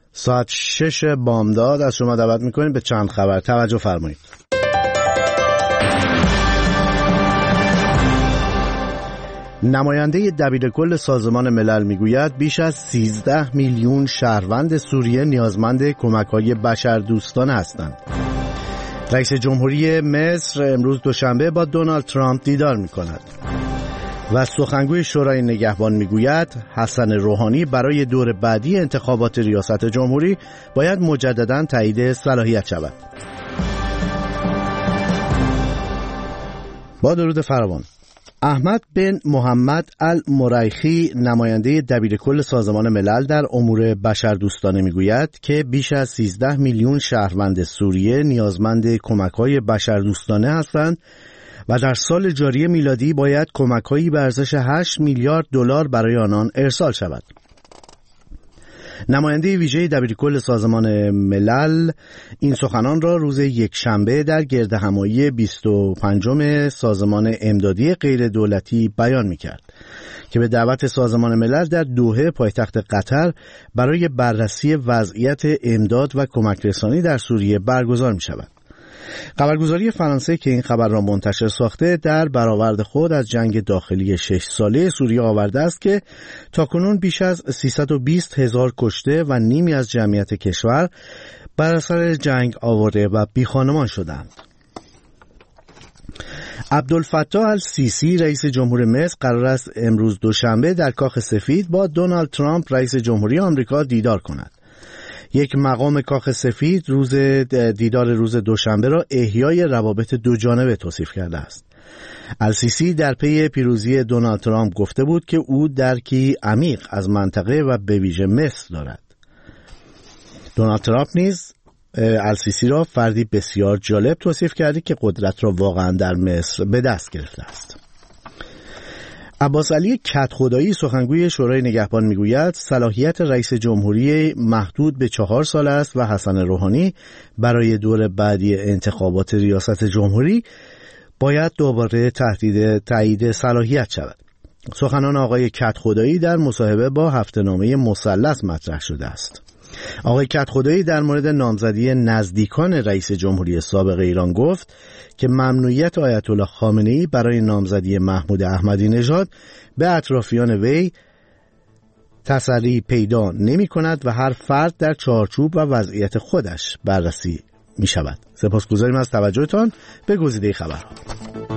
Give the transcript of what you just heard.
ساعت 6 بامداد از شما دعوت میکنیم به چند خبر. توجه فرمایید. نماینده دبیرکل سازمان ملل میگوید بیش از 13 میلیون شهروند سوریه نیازمند کمک‌های بشردوستانه هستند. رئیس جمهوری مصر امروز دوشنبه با دونالد ترامپ دیدار میکند. و سخنگوی شورای نگهبان میگوید حسن روحانی برای دور بعدی انتخابات ریاست جمهوری باید مجدداً تایید صلاحیت شود. با درود فراوان. احمد بن محمد المریخی نماینده دبیرکل سازمان ملل در امور بشردوستانه میگوید که بیش از 13 میلیون شهروند سوریه نیازمند کمک‌های بشردوستانه هستند و در سال جاری میلادی باید کمک‌هایی به ارزش 8 میلیارد دلار برای آنان ارسال شود. نماینده ویژه دبیرکل سازمان ملل این سخنان را روز یکشنبه در گردهمایی 25 سازمان امدادی غیر دولتی بیان می‌کرد که به دعوت سازمان ملل در دوحه پایتخت قطر برای بررسی وضعیت امداد و کمک رسانی در سوریه برگزار می‌شود. خبرگزاری فرانسه که این خبر را منتشر ساخته در برآورد خود از جنگ داخلی 6 ساله سوریه آورده است که تاکنون بیش از 320,000 کشته و نیمی از جمعیت کشور بر اثر جنگ آواره و بیخانمان شدند. عبدالفتاح السیسی رئیس جمهور مصر قرار است امروز دوشنبه در کاخ سفید با دونالد ترامپ رئیس جمهوری آمریکا دیدار کند. یک مقام کاخ سفید دیدار روز دوشنبه را احیای روابط دو جانبه توصیف کرده است. السیسی در پی پیروزی دونالد ترامپ گفته بود که او درکی عمیق از منطقه و به ویژه مصر دارد. دونالد ترامپ نیز السیسی را فردی بسیار جالب توصیف کرده که قدرت را واقعا در مصر به دست گرفته است. عباس علی کدخدایی سخنگوی شورای نگهبان میگوید صلاحیت رئیس جمهوری محدود به 4 سال است و حسن روحانی برای دور بعدی انتخابات ریاست جمهوری باید دوباره تایید صلاحیت شود. سخنان آقای کدخدایی در مصاحبه با هفته‌نامه مثلث مطرح شده است. آقای کدخدایی در مورد نامزدی نزدیکان رئیس جمهوری سابق ایران گفت که ممنوعیت آیت الله خامنه‌ای برای نامزدی محمود احمدی نژاد به اطرافیان وی تسری پیدا نمی کند و هر فرد در چارچوب و وضعیت خودش بررسی می شود. سپاسگزاریم از توجهتان به گزیده خبرها.